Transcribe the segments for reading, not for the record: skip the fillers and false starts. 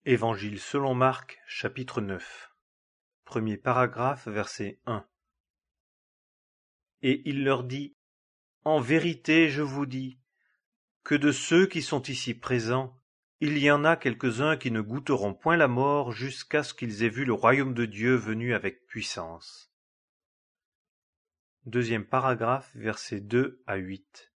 Évangile selon Marc, chapitre 9. Premier paragraphe, verset 1. Et il leur dit: En vérité, je vous dis, que de ceux qui sont ici présents, il y en a quelques-uns qui ne goûteront point la mort jusqu'à ce qu'ils aient vu le royaume de Dieu venu avec puissance. Deuxième paragraphe, versets 2 à 8.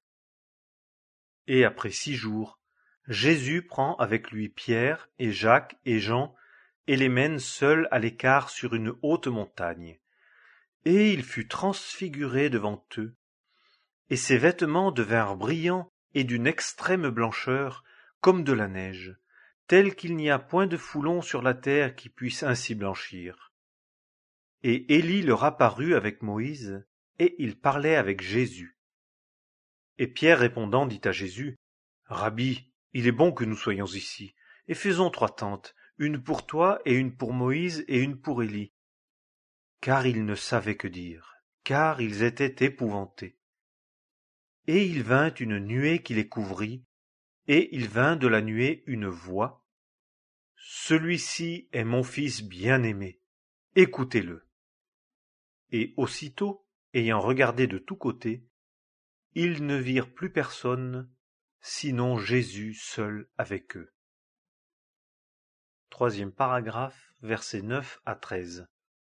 Et après 6 jours, Jésus prend avec lui Pierre et Jacques et Jean et les mène seuls à l'écart sur une haute montagne. Et il fut transfiguré devant eux, et ses vêtements devinrent brillants et d'une extrême blancheur, comme de la neige, tel qu'il n'y a point de foulon sur la terre qui puisse ainsi blanchir. Et Élie leur apparut avec Moïse, et il parlait avec Jésus. Et Pierre répondant dit à Jésus: Rabbi, il est bon que nous soyons ici, et faisons 3 tentes, une pour toi et une pour Moïse et une pour Élie. Car ils ne savaient que dire, car ils étaient épouvantés. Et il vint une nuée qui les couvrit, et il vint de la nuée une voix: Celui-ci est mon fils bien-aimé, écoutez-le. Et aussitôt, ayant regardé de tous côtés, ils ne virent plus personne, sinon Jésus seul avec eux. Troisième paragraphe, versets 9 à 13.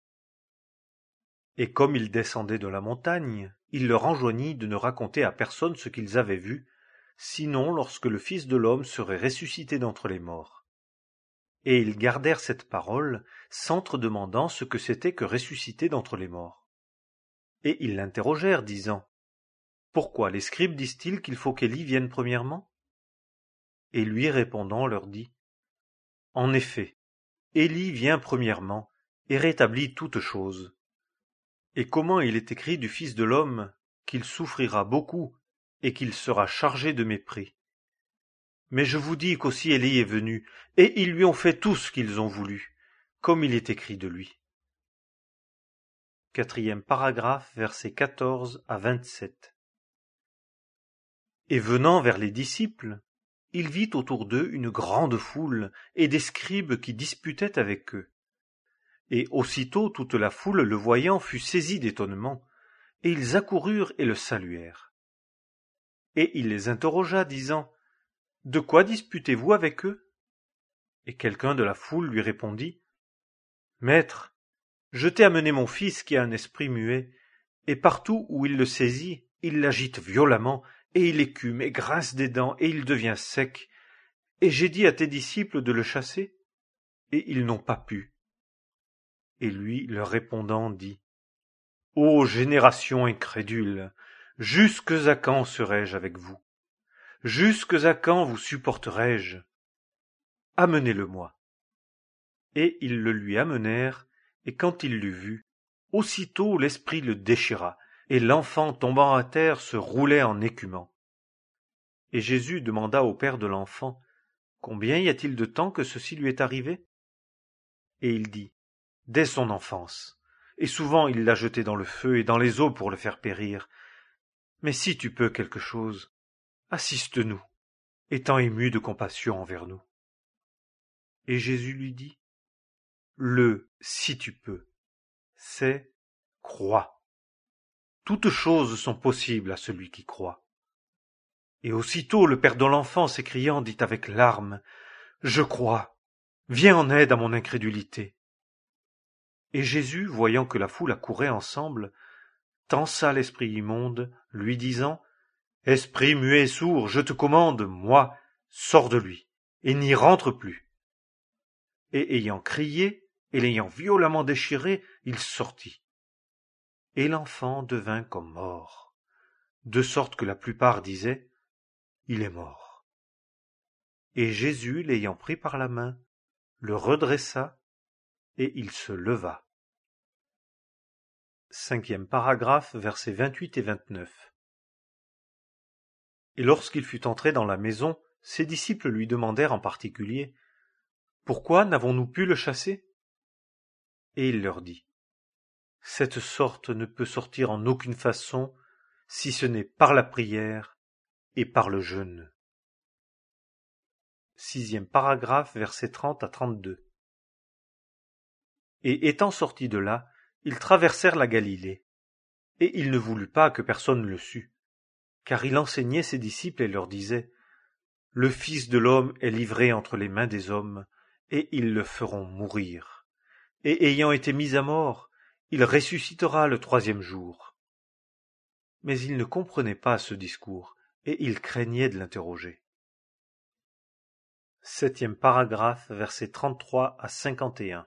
Et comme ils descendaient de la montagne, il leur enjoignit de ne raconter à personne ce qu'ils avaient vu, sinon lorsque le Fils de l'homme serait ressuscité d'entre les morts. Et ils gardèrent cette parole, s'entre-demandant ce que c'était que ressusciter d'entre les morts. Et ils l'interrogèrent, disant: Pourquoi les scribes disent-ils qu'il faut qu'Élie vienne premièrement? Et lui répondant leur dit: En effet, Élie vient premièrement, et rétablit toutes choses. Et comment il est écrit du Fils de l'homme qu'il souffrira beaucoup, et qu'il sera chargé de mépris. Mais je vous dis qu'aussi Élie est venu, et ils lui ont fait tout ce qu'ils ont voulu, comme il est écrit de lui. Quatrième paragraphe, versets 14 à 27. Et venant vers les disciples, il vit autour d'eux une grande foule et des scribes qui disputaient avec eux. Et aussitôt toute la foule, le voyant, fut saisie d'étonnement, et ils accoururent et le saluèrent. Et il les interrogea, disant: De quoi disputez-vous avec eux? Et quelqu'un de la foule lui répondit: Maître, je t'ai amené mon fils qui a un esprit muet, et partout où il le saisit, il l'agite violemment, et il écume et grince des dents, et il devient sec. Et j'ai dit à tes disciples de le chasser, et ils n'ont pas pu. Et lui, leur répondant, dit: Ô génération incrédule, jusque à quand serai-je avec vous? Jusque à quand vous supporterai-je? Amenez-le-moi. Et ils le lui amenèrent, et quand il l'eut vu, aussitôt l'esprit le déchira, et l'enfant tombant à terre se roulait en écumant. Et Jésus demanda au père de l'enfant: Combien y a-t-il de temps que ceci lui est arrivé? Et il dit: Dès son enfance, et souvent il l'a jeté dans le feu et dans les eaux pour le faire périr. Mais si tu peux quelque chose, assiste-nous, étant ému de compassion envers nous. Et Jésus lui dit: Si tu peux, c'est crois. Toutes choses sont possibles à celui qui croit. Et aussitôt le père de l'enfant s'écriant dit avec larmes: Je crois, viens en aide à mon incrédulité. Et Jésus, voyant que la foule accourait ensemble, tensa l'esprit immonde, lui disant: Esprit muet et sourd, je te commande, moi, sors de lui, et n'y rentre plus. Et ayant crié, et l'ayant violemment déchiré, il sortit. Et l'enfant devint comme mort, de sorte que la plupart disaient: Il est mort. Et Jésus, l'ayant pris par la main, le redressa, et il se leva. Cinquième paragraphe, versets 28 et 29. Et lorsqu'il fut entré dans la maison, ses disciples lui demandèrent en particulier: Pourquoi n'avons-nous pu le chasser? Et il leur dit: Cette sorte ne peut sortir en aucune façon, si ce n'est par la prière et par le jeûne. 6e paragraphe, versets 30 à 32. Et étant sortis de là, ils traversèrent la Galilée. Et il ne voulut pas que personne le sût, car il enseignait ses disciples et leur disait: Le Fils de l'homme est livré entre les mains des hommes, et ils le feront mourir. Et ayant été mis à mort, il ressuscitera le 3e jour. Mais ils ne comprenaient pas ce discours, et ils craignaient de l'interroger. 7e paragraphe, versets 33 à 51.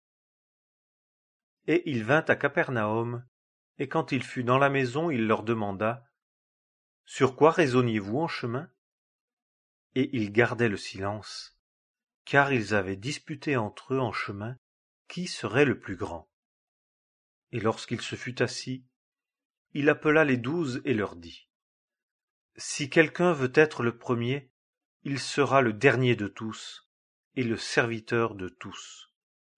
Et il vint à Capernaum, et quand il fut dans la maison, il leur demanda: Sur quoi raisonniez-vous en chemin? Et ils gardaient le silence, car ils avaient disputé entre eux en chemin qui serait le plus grand. Et lorsqu'il se fut assis, il appela les 12 et leur dit: Si quelqu'un veut être le premier, il sera le dernier de tous et le serviteur de tous.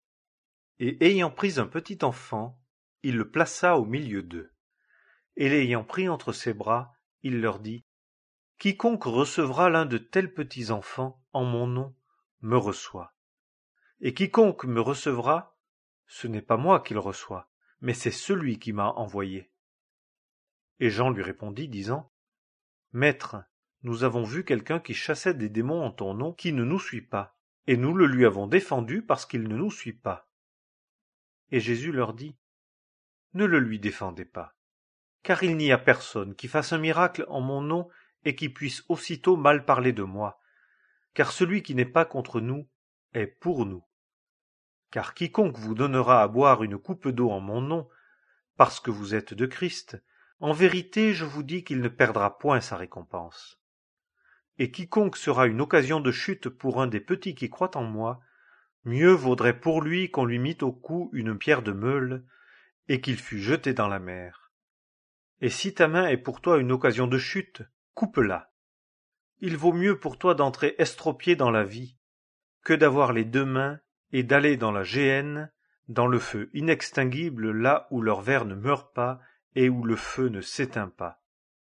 Et ayant pris un petit enfant, il le plaça au milieu d'eux. Et l'ayant pris entre ses bras, il leur dit: Quiconque recevra l'un de tels petits enfants en mon nom me reçoit. Et quiconque me recevra, ce n'est pas moi qui le reçois, mais c'est celui qui m'a envoyé. Et Jean lui répondit, disant: Maître, nous avons vu quelqu'un qui chassait des démons en ton nom, qui ne nous suit pas, et nous le lui avons défendu parce qu'il ne nous suit pas. Et Jésus leur dit: Ne le lui défendez pas, car il n'y a personne qui fasse un miracle en mon nom et qui puisse aussitôt mal parler de moi, car celui qui n'est pas contre nous est pour nous. Car quiconque vous donnera à boire une coupe d'eau en mon nom, parce que vous êtes de Christ, en vérité je vous dis qu'il ne perdra point sa récompense. Et quiconque sera une occasion de chute pour un des petits qui croient en moi, mieux vaudrait pour lui qu'on lui mît au cou une pierre de meule, et qu'il fût jeté dans la mer. Et si ta main est pour toi une occasion de chute, coupe-la. Il vaut mieux pour toi d'entrer estropié dans la vie, que d'avoir les 2 mains et d'aller dans la géhenne, dans le feu inextinguible, là où leur ver ne meurt pas et où le feu ne s'éteint pas.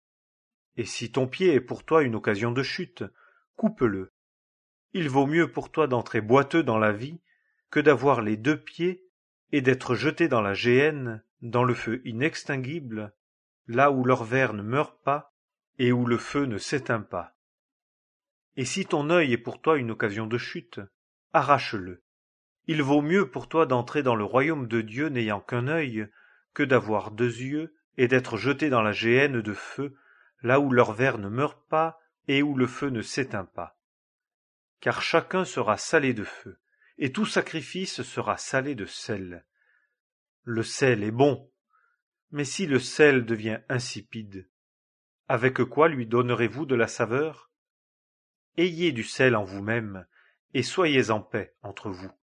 Et si ton pied est pour toi une occasion de chute, coupe-le. Il vaut mieux pour toi d'entrer boiteux dans la vie, que d'avoir les 2 pieds et d'être jeté dans la géhenne, dans le feu inextinguible, là où leur ver ne meurt pas et où le feu ne s'éteint pas. Et si ton œil est pour toi une occasion de chute, arrache-le. Il vaut mieux pour toi d'entrer dans le royaume de Dieu n'ayant qu'un œil, que d'avoir 2 yeux et d'être jeté dans la géhenne de feu, là où leur ver ne meurt pas et où le feu ne s'éteint pas. Car chacun sera salé de feu, et tout sacrifice sera salé de sel. Le sel est bon, mais si le sel devient insipide, avec quoi lui donnerez-vous de la saveur? Ayez du sel en vous-même, et soyez en paix entre vous.